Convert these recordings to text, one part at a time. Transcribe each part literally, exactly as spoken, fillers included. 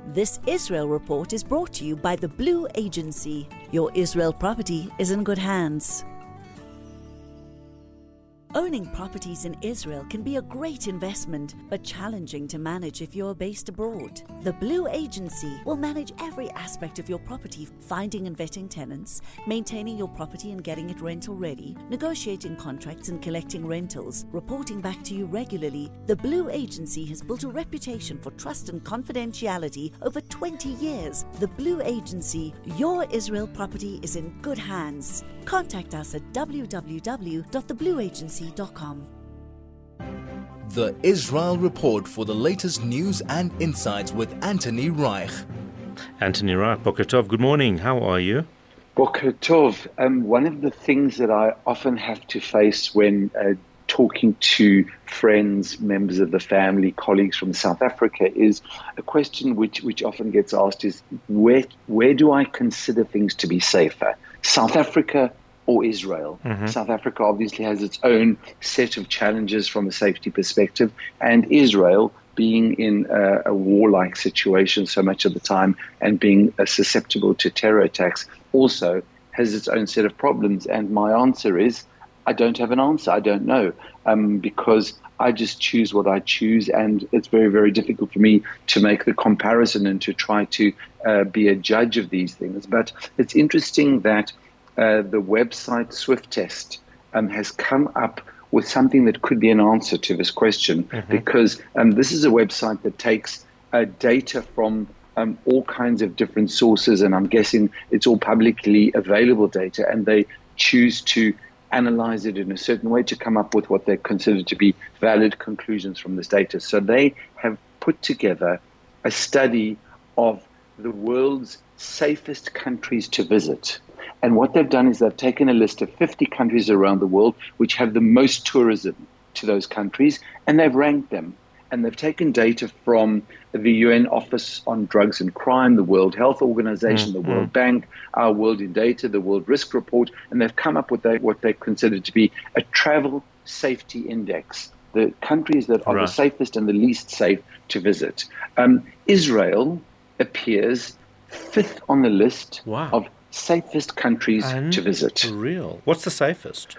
This Israel report is brought to you by the Blue Agency. Your Israel property is in good hands. Owning properties in Israel can be a great investment, but challenging to manage if you're based abroad. The Blue Agency will manage every aspect of your property, finding and vetting tenants, maintaining your property and getting it rental ready, negotiating contracts and collecting rentals, reporting back to you regularly. The Blue Agency has built a reputation for trust and confidentiality over twenty years. The Blue Agency, your Israel property is in good hands. Contact us at w w w dot the blue agency dot com. The Israel Report for the latest news and insights with Anthony Reich. Anthony Reich, Boker Tov, good morning. How are you? Boker Tov. Um, one of the things that I often have to face when uh, talking to friends, members of the family, colleagues from South Africa is a question which, which often gets asked is, where, where do I consider things to be safer? South Africa or Israel? Mm-hmm. South Africa obviously has its own set of challenges from a safety perspective, and Israel, being in a, a warlike situation so much of the time and being uh, susceptible to terror attacks, also has its own set of problems. And my answer is, I don't have an answer. I don't know, um, because I just choose what I choose, and it's very, very difficult for me to make the comparison and to try to uh, be a judge of these things. But it's interesting that uh, the website Swift Test um, has come up with something that could be an answer to this question, mm-hmm. because um, this is a website that takes uh, data from um, all kinds of different sources, and I'm guessing it's all publicly available data, and they choose to analyze it in a certain way to come up with what they consider to be valid conclusions from this data. So they have put together a study of the world's safest countries to visit. And what they've done is they've taken a list of fifty countries around the world which have the most tourism to those countries, and they've ranked them. And they've taken data from the U N Office on Drugs and Crime, the World Health Organization, mm-hmm. the World Bank, our World in Data, the World Risk Report, and they've come up with a, what they consider to be a travel safety index, the countries that are right. the safest and the least safe to visit. Um, Israel appears fifth on the list wow. of safest countries and to visit. Real. What's the safest?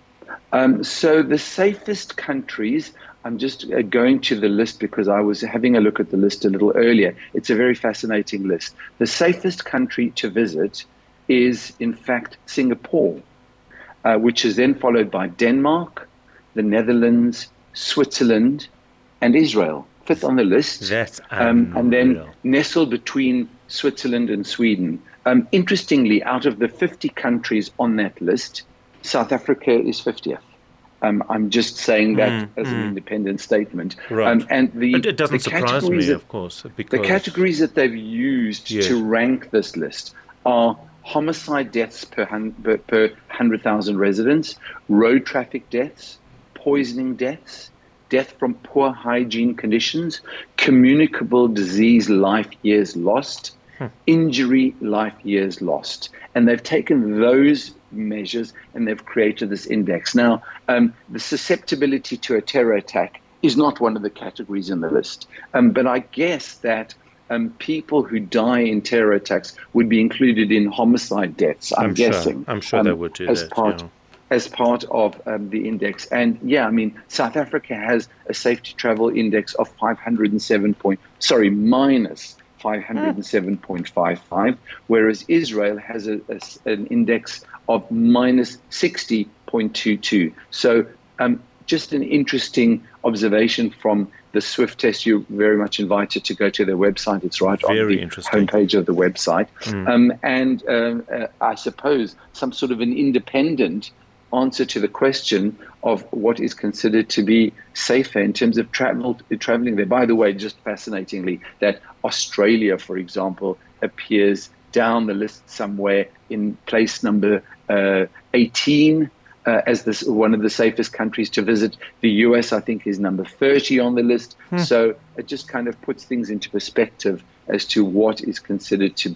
Um, so the safest countries, I'm just uh, going to the list because I was having a look at the list a little earlier. It's a very fascinating list. The safest country to visit is, in fact, Singapore, uh, which is then followed by Denmark, the Netherlands, Switzerland, and Israel, fifth on the list. That's um, and then nestled between Switzerland and Sweden. Um, interestingly, out of the fifty countries on that list, South Africa is fiftieth. Um, I'm just saying that mm, as mm. an independent statement. Right. Um, and the, but it doesn't the surprise me, that, of course. Because the categories that they've used yes. to rank this list are homicide deaths per, hun- per, per one hundred thousand residents, road traffic deaths, poisoning deaths, death from poor hygiene conditions, communicable disease life years lost, hmm. injury life years lost. And they've taken those measures and they've created this index. Now, um, the susceptibility to a terror attack is not one of the categories in the list. Um, but I guess that um, people who die in terror attacks would be included in homicide deaths, I'm, I'm guessing. Sure. I'm sure um, they would do as that. Part, yeah. As part of um, the index. And yeah, I mean, South Africa has a safety travel index of five hundred seven point, sorry, minus five hundred seven point five five, whereas Israel has a, a, an index of minus sixty point two two. So um, just an interesting observation from the Swift Test. You're very much invited to go to their website. It's right very on the homepage of the website. Mm. Um, and um, uh, I suppose some sort of an independent answer to the question of what is considered to be safer in terms of travel, traveling there. By the way, just fascinatingly, that Australia, for example, appears down the list somewhere in place number uh, eighteen uh, as this one of the safest countries to visit. The U S, I think, is number thirty on the list. Hmm. So it just kind of puts things into perspective as to what is considered to be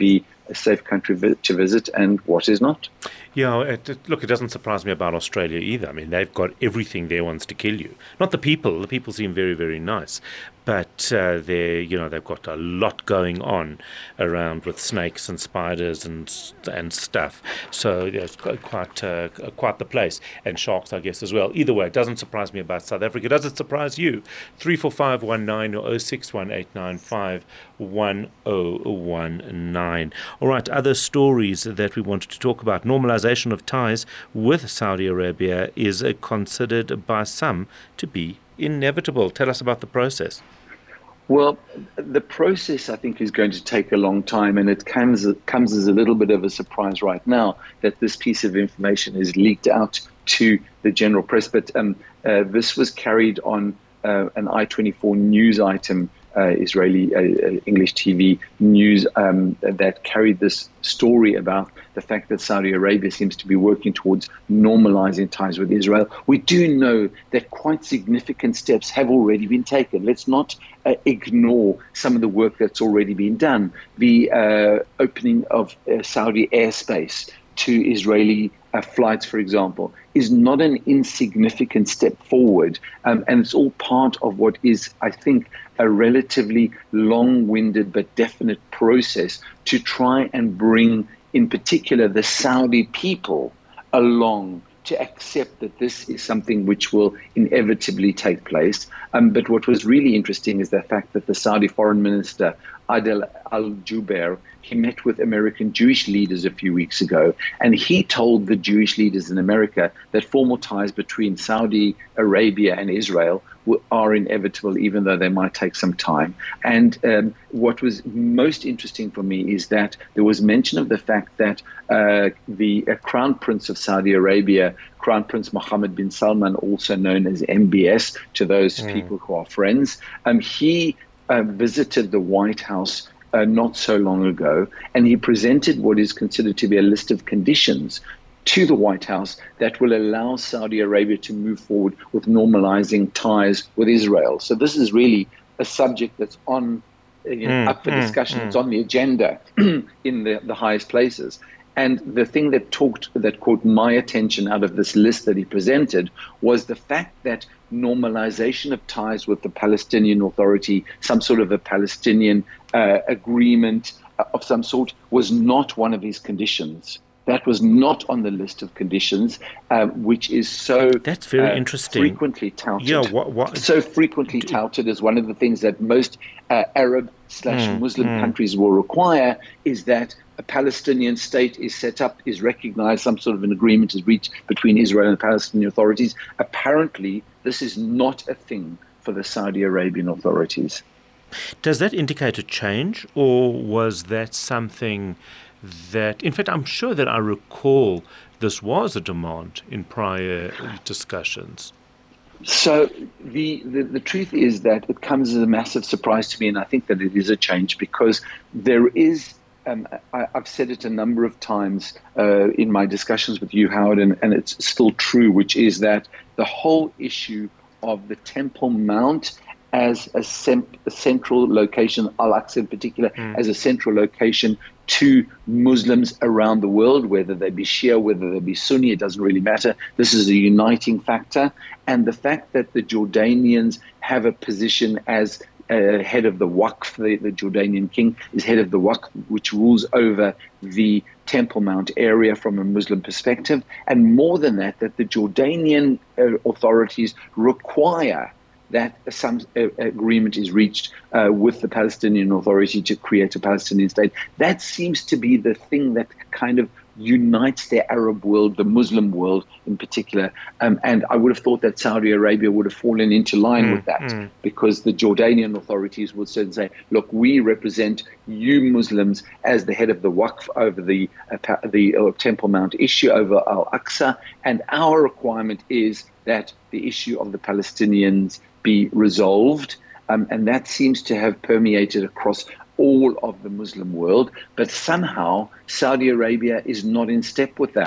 a safe country vi- to visit and what is not. Yeah, it, it, look, it doesn't surprise me about Australia either. I mean, they've got everything there wants to kill you. Not the people. The people seem very, very nice. But uh, they, you know, they've got a lot going on around with snakes and spiders and and stuff. So yeah, it's quite quite, uh, quite the place. And sharks, I guess, as well. Either way, it doesn't surprise me about South Africa. Does it surprise you? three four five one nine or oh six one eight nine five one oh one nine. All right, other stories that we wanted to talk about. Normalization of ties with Saudi Arabia is uh, considered by some to be inevitable. Tell us about the process. Well, the process, I think, is going to take a long time, and it comes, comes as a little bit of a surprise right now that this piece of information is leaked out to the general press. But um, uh, this was carried on uh, an I twenty-four news item, uh, Israeli uh, English T V news, um, that carried this story about the fact that Saudi Arabia seems to be working towards normalizing ties with Israel. We do know that quite significant steps have already been taken. Let's not uh, ignore some of the work that's already been done. The uh, opening of uh, Saudi airspace to Israeli uh, flights, for example, is not an insignificant step forward. Um, and it's all part of what is, I think, a relatively long-winded but definite process to try and bring, in particular, the Saudi people along to accept that this is something which will inevitably take place. Um, but what was really interesting is the fact that the Saudi Foreign Minister, Adel Al-Jubeir, he met with American Jewish leaders a few weeks ago, and he told the Jewish leaders in America that formal ties between Saudi Arabia and Israel are inevitable, even though they might take some time. And um, what was most interesting for me is that there was mention of the fact that uh, the uh, Crown Prince of Saudi Arabia, Crown Prince Mohammed bin Salman, also known as M B S to those mm. people who are friends, um, he uh, visited the White House uh, not so long ago, and he presented what is considered to be a list of conditions to the White House that will allow Saudi Arabia to move forward with normalizing ties with Israel. So this is really a subject that's on, you know, mm, up for mm, discussion. Mm. It's on the agenda in the, the highest places. And the thing that talked that caught my attention out of this list that he presented was the fact that normalization of ties with the Palestinian Authority, some sort of a Palestinian uh, agreement of some sort, was not one of his conditions. That was not on the list of conditions, uh, which is so That's very uh, interesting. frequently touted. Yeah, what, what? So frequently touted as one of the things that most uh, Arab slash mm, Muslim mm. countries will require is that a Palestinian state is set up, is recognized, some sort of an agreement is reached between Israel and the Palestinian authorities. Apparently, this is not a thing for the Saudi Arabian authorities. Does that indicate a change, or was that something that, in fact, I'm sure that I recall this was a demand in prior discussions? So the, the, the truth is that it comes as a massive surprise to me, and I think that it is a change because there is, um, I, I've said it a number of times uh, in my discussions with you, Howard, and, and it's still true, which is that the whole issue of the Temple Mount as a, sem- a central location, Al-Aqsa in particular, mm. as a central location to Muslims around the world, whether they be Shia, whether they be Sunni, it doesn't really matter. This is a uniting factor. And the fact that the Jordanians have a position as uh, head of the Waqf, the, the Jordanian king is head of the Waqf, which rules over the Temple Mount area from a Muslim perspective. And more than that, that the Jordanian uh, authorities require that some uh, agreement is reached uh, with the Palestinian Authority to create a Palestinian state. That seems to be the thing that kind of unites the Arab world, the Muslim world in particular. Um, and I would have thought that Saudi Arabia would have fallen into line mm, with that mm. because the Jordanian authorities would certainly say, look, we represent you Muslims as the head of the Waqf over the, uh, the uh, Temple Mount issue over Al-Aqsa, and our requirement is that the issue of the Palestinians be resolved, um, and that seems to have permeated across all of the Muslim world, but somehow Saudi Arabia is not in step with that.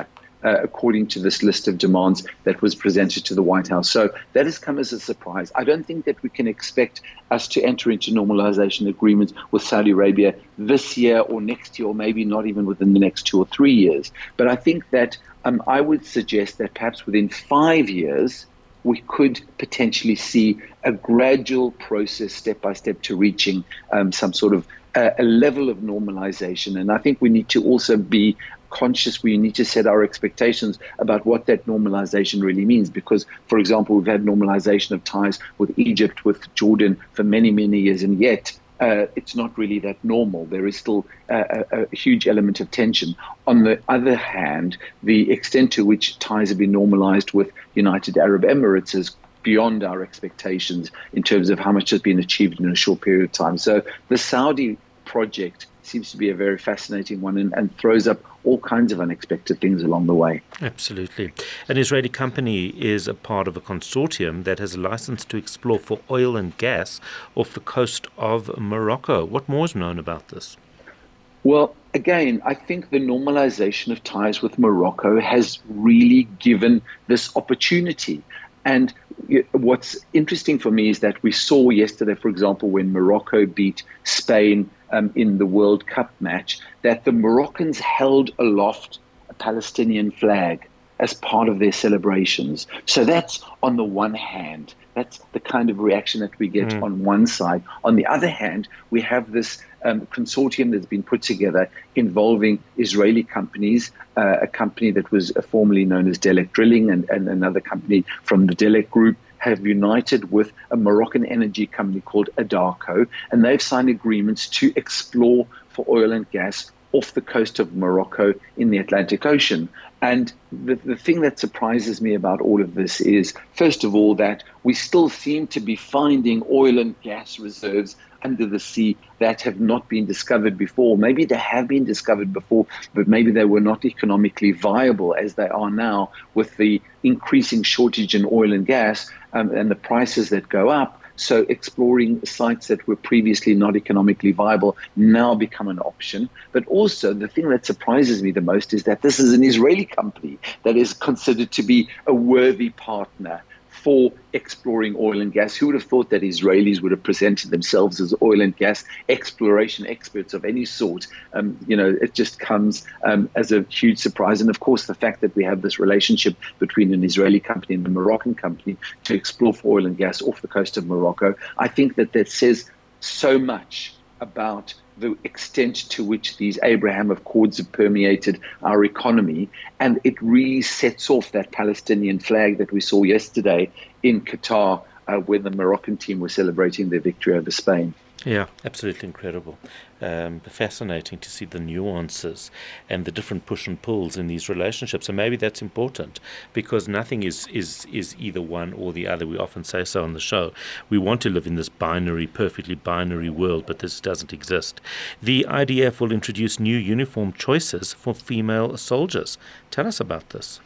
uh, according to this list of demands that was presented to the White House. So that has come as a surprise. I don't think that we can expect us to enter into normalization agreements with Saudi Arabia this year or next year, or maybe not even within the next two or three years. But I think that um, I would suggest that perhaps within five years, we could potentially see a gradual process, step by step, to reaching um, some sort of uh, a level of normalization. And I think we need to also be conscious. We need to set our expectations about what that normalization really means. Because, for example, we've had normalization of ties with Egypt, with Jordan for many, many years, and yet Uh, it's not really that normal. There is still a, a, a huge element of tension. On the other hand, the extent to which ties have been normalized with United Arab Emirates is beyond our expectations in terms of how much has been achieved in a short period of time. So the Saudi project seems to be a very fascinating one, and, and throws up all kinds of unexpected things along the way. Absolutely. An Israeli company is a part of a consortium that has a license to explore for oil and gas off the coast of Morocco. What more is known about this? Well, again, I think the normalization of ties with Morocco has really given this opportunity. And what's interesting for me is that we saw yesterday, for example, when Morocco beat Spain um, in the World Cup match, that the Moroccans held aloft a Palestinian flag as part of their celebrations. So that's on the one hand. That's the kind of reaction that we get mm. on one side. On the other hand, we have this um, consortium that's been put together involving Israeli companies, uh, a company that was uh, formerly known as Delek Drilling, and, and another company from the Delek Group have united with a Moroccan energy company called Adarco, and they've signed agreements to explore for oil and gas off the coast of Morocco in the Atlantic Ocean. And the, the thing that surprises me about all of this is, first of all, that we still seem to be finding oil and gas reserves under the sea that have not been discovered before. Maybe they have been discovered before, but maybe they were not economically viable as they are now, with the increasing shortage in oil and gas um, and the prices that go up. So exploring sites that were previously not economically viable now become an option. But also, the thing that surprises me the most is that this is an Israeli company that is considered to be a worthy partner for exploring oil and gas. Who would have thought that Israelis would have presented themselves as oil and gas exploration experts of any sort? Um, you know, it just comes um, as a huge surprise. And of course, the fact that we have this relationship between an Israeli company and a Moroccan company to explore for oil and gas off the coast of Morocco, I think that that says so much about the extent to which these Abraham Accords have permeated our economy. And it really sets off that Palestinian flag that we saw yesterday in Qatar, uh, when the Moroccan team were celebrating their victory over Spain. Yeah, absolutely incredible. Um, fascinating to see the nuances and the different push and pulls in these relationships. And maybe that's important, because nothing is, is, is either one or the other. We often say so on the show. We want to live in this binary, perfectly binary world, but this doesn't exist. The I D F will introduce new uniform choices for female soldiers. Tell us about this.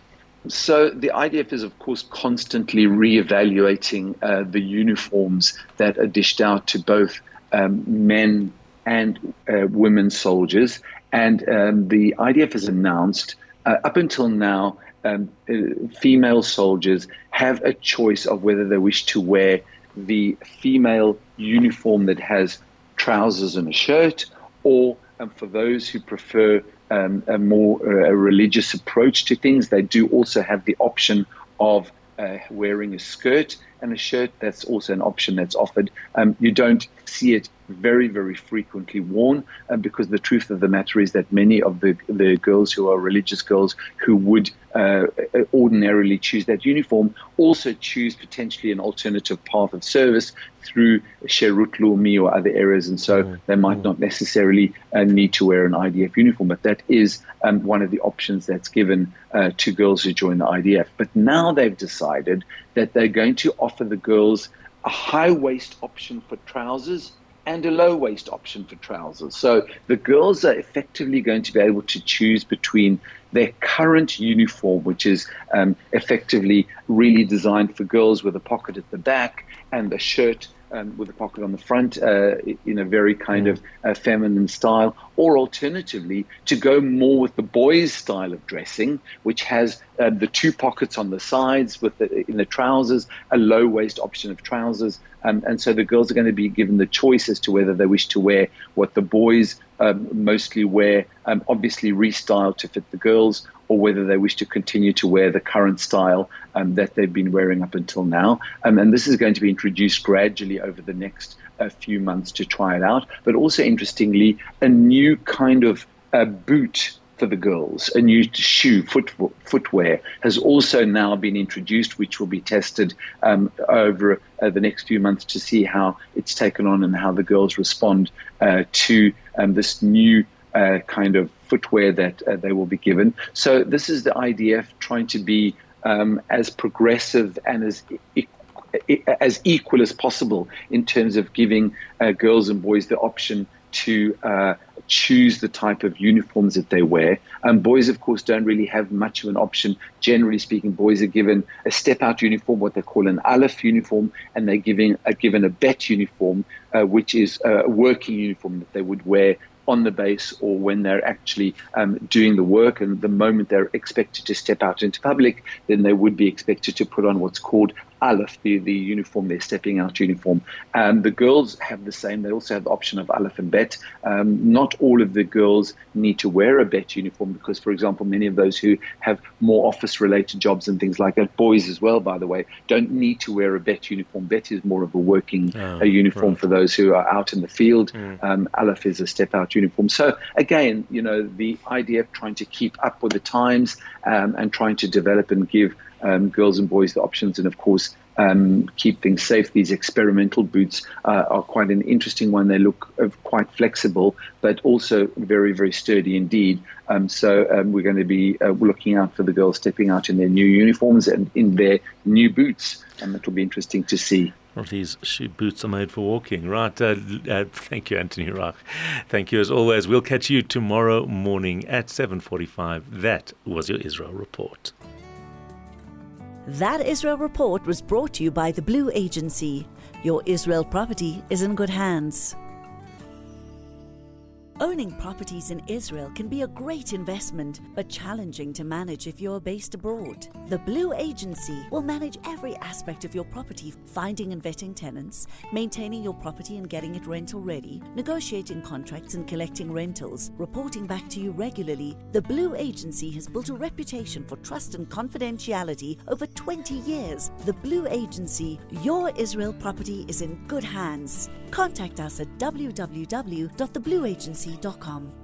So the I D F is, of course, constantly reevaluating uh, the uniforms that are dished out to both um, men and uh, women soldiers. And um, the I D F has announced, uh, up until now, um, uh, female soldiers have a choice of whether they wish to wear the female uniform that has trousers and a shirt, or um, for those who prefer Um, a more uh, a religious approach to things, they do also have the option of uh, wearing a skirt and a shirt. That's also an option that's offered. Um, you don't see it very, very frequently worn, uh, because the truth of the matter is that many of the, the girls who are religious girls who would uh, ordinarily choose that uniform also choose potentially an alternative path of service through Sherut Leumi or other areas, and so mm. they might mm. not necessarily uh, need to wear an I D F uniform, but that is um, one of the options that's given uh, to girls who join the I D F. But now they've decided that they're going to offer the girls a high waist option for trousers and a low waist option for trousers. So the girls are effectively going to be able to choose between their current uniform, which is um, effectively really designed for girls with a pocket at the back and a shirt um, with a pocket on the front uh, in a very kind of uh, feminine style, or alternatively to go more with the boys' style of dressing, which has uh, the two pockets on the sides with the, in the trousers, a low waist option of trousers. Um, and so the girls are going to be given the choice as to whether they wish to wear what the boys um, mostly wear, um, obviously restyled to fit the girls, or whether they wish to continue to wear the current style um, that they've been wearing up until now. Um, and this is going to be introduced gradually over the next uh, few months to try it out. But also, interestingly, a new kind of uh, boot for the girls, a new shoe, foot, footwear, has also now been introduced, which will be tested um, over uh, the next few months to see how it's taken on and how the girls respond uh, to um, this new uh, kind of footwear that uh, they will be given. So this is the idea of trying to be um, as progressive and as e- as equal as possible in terms of giving uh, girls and boys the option to uh, choose the type of uniforms that they wear. Um, boys, of course, don't really have much of an option. Generally speaking, boys are given a step-out uniform, what they call an Aleph uniform, and they're giving, are given a Bet uniform, uh, which is a working uniform that they would wear on the base or when they're actually um, doing the work. And the moment they're expected to step out into public, then they would be expected to put on what's called Aleph, the, the uniform, their stepping out uniform. Um, the girls have the same. They also have the option of Aleph and Bet. Um, not all of the girls need to wear a Bet uniform because, for example, many of those who have more office-related jobs and things like that, boys as well, by the way, don't need to wear a Bet uniform. Bet is more of a working oh, a uniform right. for those who are out in the field. Mm. Um, Aleph is a step-out uniform. So, again, you know, the idea of trying to keep up with the times um, and trying to develop and give Um, girls and boys the options, and of course um, keep things safe. These experimental boots uh, are quite an interesting one. They look uh, quite flexible, but also very, very sturdy indeed. Um, so um, we're going to be uh, looking out for the girls stepping out in their new uniforms and in their new boots, and that will be interesting to see. Well, these shoe boots are made for walking, right? Uh, uh, thank you, Anthony Rauch. Thank you as always. We'll catch you tomorrow morning at seven forty-five. That was your Israel Report. That Israel Report was brought to you by the Blue Agency. Your Israel property is in good hands. Owning properties in Israel can be a great investment, but challenging to manage if you're based abroad. The Blue Agency will manage every aspect of your property, finding and vetting tenants, maintaining your property and getting it rental ready, negotiating contracts and collecting rentals, reporting back to you regularly. The Blue Agency has built a reputation for trust and confidentiality over twenty years. The Blue Agency, your Israel property is in good hands. Contact us at w w w dot the blue agency dot com.